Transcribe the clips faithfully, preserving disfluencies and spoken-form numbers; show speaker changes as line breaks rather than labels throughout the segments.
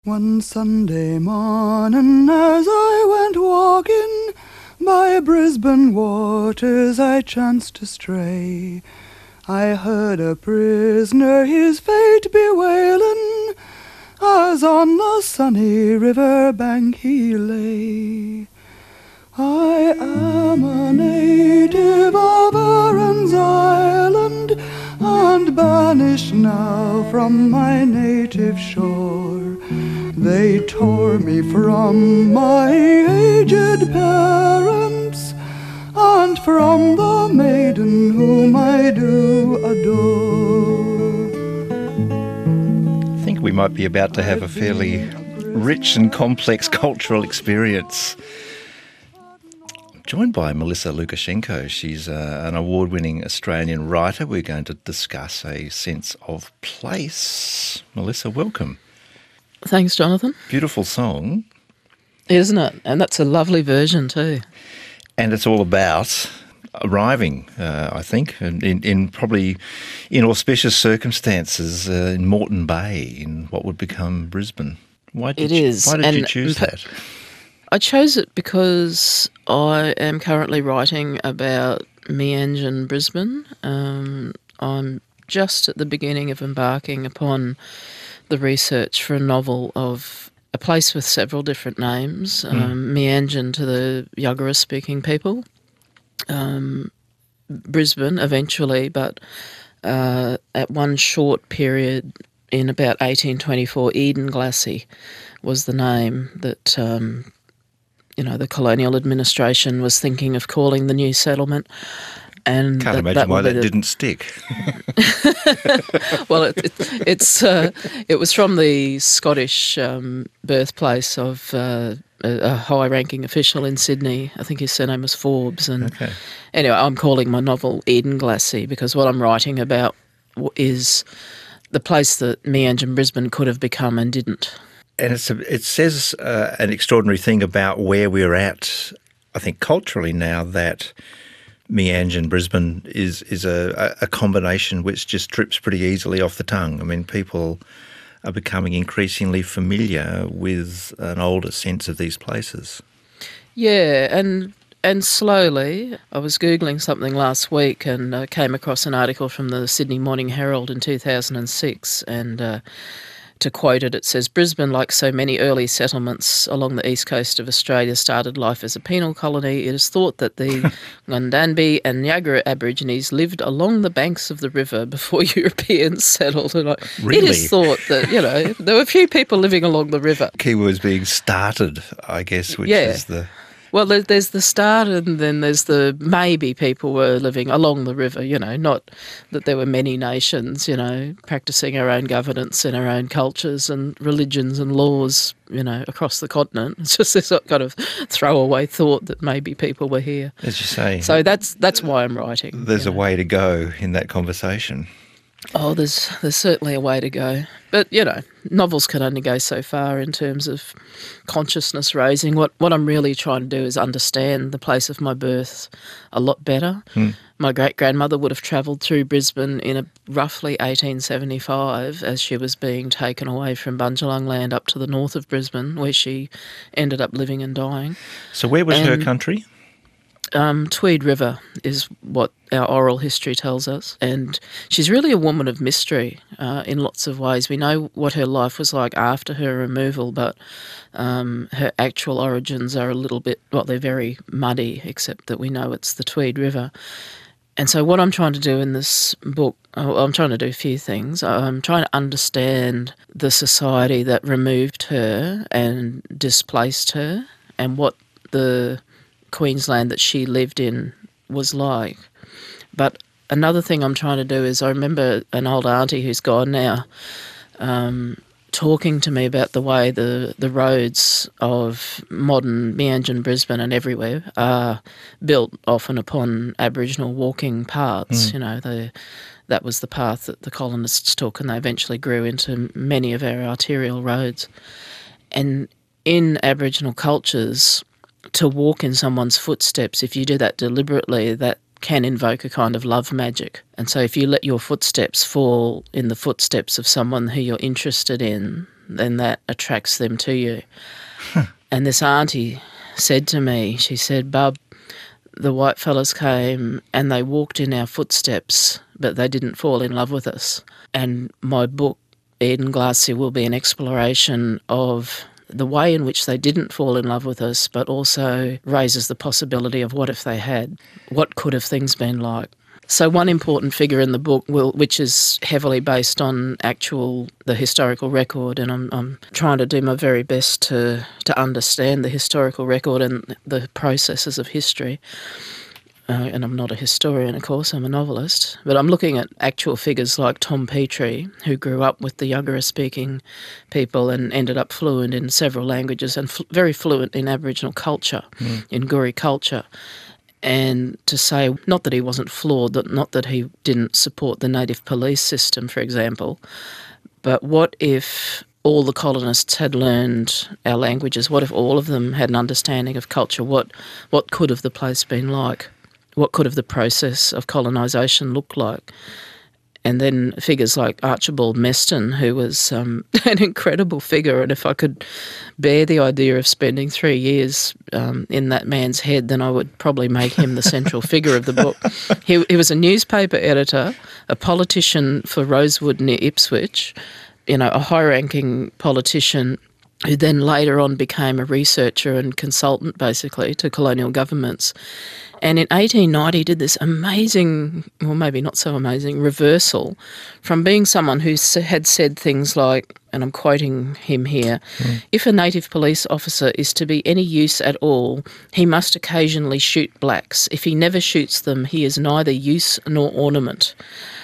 One Sunday morning as I went walking by Brisbane waters I chanced to stray. I heard a prisoner his fate bewailing as on the sunny river bank he lay. I am a native of Erin's Island and banished now from my native shore. They tore me from my aged parents and from the maiden whom I do adore.
I think we might be about to have a fairly rich and complex cultural experience. I'm joined by Melissa Lukashenko. She's uh, an award-winning Australian writer. We're going to discuss a sense of place. Melissa, welcome.
Thanks, Jonathan.
Beautiful song.
Isn't it? And that's a lovely version too.
And it's all about arriving, uh, I think, in, in probably inauspicious circumstances uh, in Moreton Bay, in what would become Brisbane. Why did
It
you,
is.
Why did
and
you choose that?
I chose it because I am currently writing about Meanjin, Brisbane. Um, I'm just at the beginning of embarking upon the research for a novel of a place with several different names, mm. um, Meanjin to the Yagara-speaking people, um, Brisbane eventually, but uh, at one short period in about eighteen twenty-four, Eden Glassy was the name that um, you know the colonial administration was thinking of calling the new settlement. And
Can't
that,
imagine
that
why that
the...
didn't stick.
Well, it, it, it's uh, it was from the Scottish um, birthplace of uh, a, a high-ranking official in Sydney. I think his surname was Forbes. And
okay.
Anyway, I'm calling my novel Eden Glassy because what I'm writing about is the place that Meanjin, Brisbane could have become and didn't.
And it's a, it says uh, an extraordinary thing about where we're at, I think, culturally now, that Meanjin, Brisbane is is a, a combination which just trips pretty easily off the tongue. I mean, people are becoming increasingly familiar with an older sense of these places.
Yeah, and and slowly. I was Googling something last week and uh, came across an article from the Sydney Morning Herald in two thousand six, and uh, to quote it, it says, Brisbane, like so many early settlements along the east coast of Australia, started life as a penal colony. It is thought that the Ngundambi and Niagara Aborigines lived along the banks of the river before Europeans settled. And like,
really?
It is thought that, you know, there were a few people living along the river.
Keywords being started, I guess, which
yeah.
is the...
Well, there's the start and then there's the maybe people were living along the river, you know, not that there were many nations, you know, practising our own governance and our own cultures and religions and laws, you know, across the continent. It's just this kind of throwaway thought that maybe people were here.
As you say.
So that's that's why I'm writing.
There's a
know.
way to go in that conversation.
Oh, there's there's certainly a way to go. But, you know, novels can only go so far in terms of consciousness raising. What what I'm really trying to do is understand the place of my birth a lot better.
Mm.
My great-grandmother would have travelled through Brisbane in a roughly eighteen seventy-five as she was being taken away from Bundjalung land up to the north of Brisbane, where she ended up living and dying.
So where was
and,
her country?
Um, Tweed River is what our oral history tells us. And she's really a woman of mystery uh, in lots of ways. We know what her life was like after her removal, but um, her actual origins are a little bit, well, they're very muddy, except that we know it's the Tweed River. And so what I'm trying to do in this book, well, I'm trying to do a few things. I'm trying to understand the society that removed her and displaced her and what the Queensland that she lived in was like. But another thing I'm trying to do is I remember an old auntie who's gone now um, talking to me about the way the, the roads of modern Meanjin, Brisbane and everywhere are built often upon Aboriginal walking paths. Mm. You know, the, that was the path that the colonists took and they eventually grew into many of our arterial roads. And in Aboriginal cultures, to walk in someone's footsteps, if you do that deliberately, that can invoke a kind of love magic. And so if you let your footsteps fall in the footsteps of someone who you're interested in, then that attracts them to you. And this auntie said to me, she said, "Bub, the white fellas came and they walked in our footsteps, but they didn't fall in love with us." And my book, Eden Glassy, will be an exploration of the way in which they didn't fall in love with us, but also raises the possibility of what if they had? What could have things been like? So one important figure in the book, will, which is heavily based on actual, the historical record, and I'm, I'm trying to do my very best to, to understand the historical record and the processes of history. Uh, and I'm not a historian, of course, I'm a novelist, but I'm looking at actual figures like Tom Petrie, who grew up with the Yagara-speaking people and ended up fluent in several languages and f- very fluent in Aboriginal culture, mm. in Guri culture. And to say, not that he wasn't flawed, that not that he didn't support the native police system, for example, but what if all the colonists had learned our languages? What if all of them had an understanding of culture? What what could have the place been like? What could have the process of colonisation looked like? And then figures like Archibald Meston, who was um, an incredible figure, and if I could bear the idea of spending three years um, in that man's head, then I would probably make him the central figure of the book. He, he was a newspaper editor, a politician for Rosewood near Ipswich, you know, a high-ranking politician who then later on became a researcher and consultant, basically, to colonial governments. And in eighteen ninety did this amazing, well maybe not so amazing, reversal from being someone who had said things like, and I'm quoting him here, mm. "If a native police officer is to be any use at all, he must occasionally shoot blacks. If he never shoots them, he is neither use nor ornament."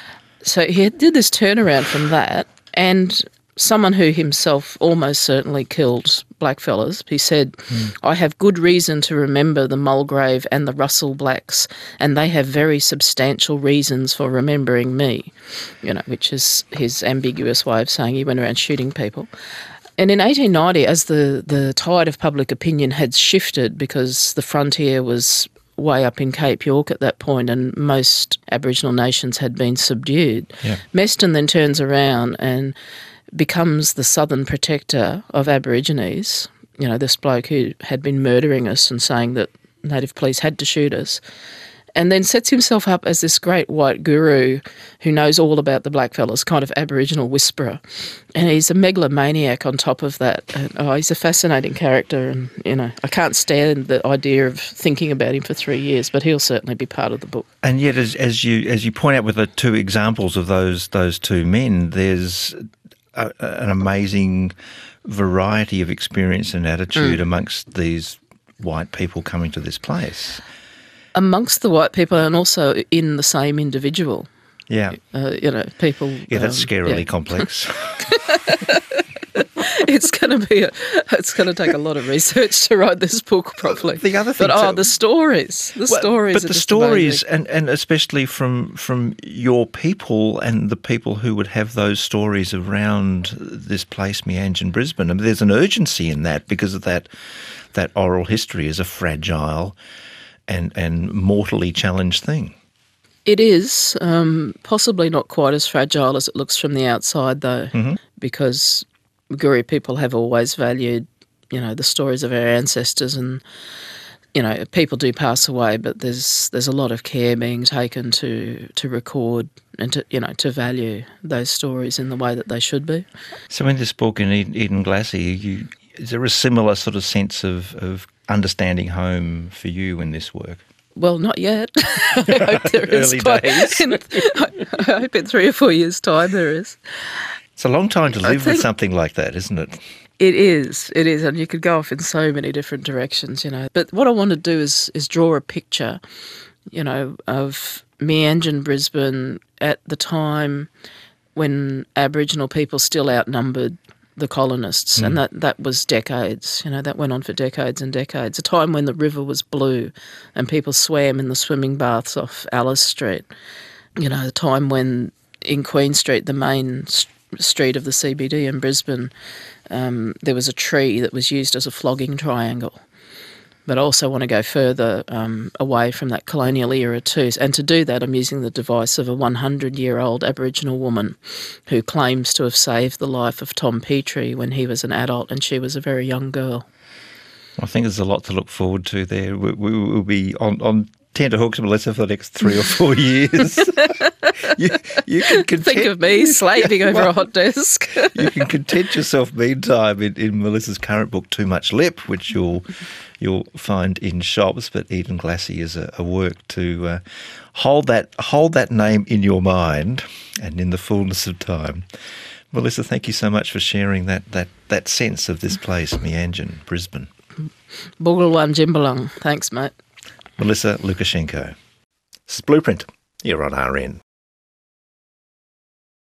So he did this turnaround from that, and someone who himself almost certainly killed blackfellas, he said, mm. "I have good reason to remember the Mulgrave and the Russell blacks, and they have very substantial reasons for remembering me," you know, which is his ambiguous way of saying he went around shooting people. And in eighteen ninety, as the, the tide of public opinion had shifted because the frontier was way up in Cape York at that point and most Aboriginal nations had been subdued, yeah. Meston then turns around and becomes the southern protector of Aborigines, you know, this bloke who had been murdering us and saying that native police had to shoot us, and then sets himself up as this great white guru who knows all about the blackfellas, kind of Aboriginal whisperer. And he's a megalomaniac on top of that. And, oh, he's a fascinating character, and, you know, I can't stand the idea of thinking about him for three years, but he'll certainly be part of the book.
And yet, as, as you as you point out with the two examples of those those two men, there's a, an amazing variety of experience and attitude mm. amongst these white people coming to this place.
Amongst the white people and also in the same individual.
Yeah.
Uh, you know, people...
Yeah, that's um, scarily
yeah.
complex.
It's going to be a, it's going to take a lot of research to write this book properly.
The other thing,
but oh,
too,
the stories, the
well,
stories,
but
are
the
just
stories,
amazing.
and and especially from from your people and the people who would have those stories around this place, Meanjin, Brisbane. I mean, there's an urgency in that because of that that oral history is a fragile and and mortally challenged thing.
It is um, possibly not quite as fragile as it looks from the outside, though, mm-hmm. because Guri people have always valued, you know, the stories of our ancestors, and, you know, people do pass away, but there's there's a lot of care being taken to to record and to, you know, to value those stories in the way that they should be.
So in this book, in Eden Glassy, you, is there a similar sort of sense of, of understanding home for you in this work?
Well, not yet. I hope there is.
Early
quite,
days.
In, I hope in three or four years' time there is.
It's a long time to live with something like that, isn't it?
It is. It is, and you could go off in so many different directions, you know. But what I want to do is is draw a picture, you know, of Meanjin, Brisbane at the time when Aboriginal people still outnumbered the colonists, mm. and that, that was decades, you know, that went on for decades and decades, a time when the river was blue and people swam in the swimming baths off Alice Street, you know, a time when in Queen Street, the main st- street of the C B D in Brisbane, um, there was a tree that was used as a flogging triangle. But I also want to go further um, away from that colonial era too. And to do that, I'm using the device of a hundred-year-old Aboriginal woman who claims to have saved the life of Tom Petrie when he was an adult and she was a very young girl.
I think there's a lot to look forward to there. We, we, we'll be on, on tenterhooks, Melissa, for the next three or four years. you, you can content,
Think of me slaving over well, a hot desk.
You can content yourself meantime in, in Melissa's current book, Too Much Lip, which you'll you'll find in shops. But Eden Glassy is a, a work to uh, hold that hold that name in your mind and in the fullness of time. Melissa, thank you so much for sharing that that, that sense of this place, Meanjin, Brisbane.
Boogalwan Jimbalung. Thanks, mate.
Melissa Lukashenko. This is Blueprint here on R N.